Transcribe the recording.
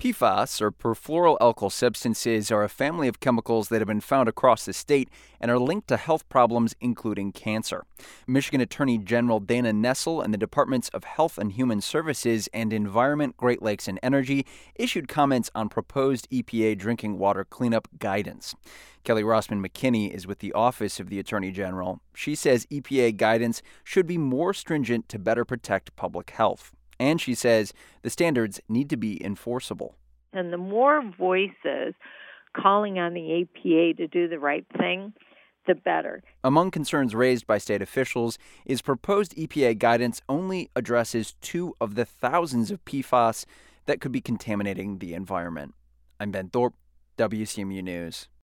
PFAS, or perfluoroalkyl substances, are a family of chemicals that have been found across the state and are linked to health problems, including cancer. Michigan Attorney General Dana Nessel and the Departments of Health and Human Services and Environment, Great Lakes and Energy issued comments on proposed EPA drinking water cleanup guidance. Kelly Rossman McKinney is with the Office of the Attorney General. She says EPA guidance should be more stringent to better protect public health. And she says the standards need to be enforceable. And the more voices calling on the EPA to do the right thing, the better. Among concerns raised by state officials is proposed EPA guidance only addresses 2 of the thousands of PFAS that could be contaminating the environment. I'm Ben Thorpe, WCMU News.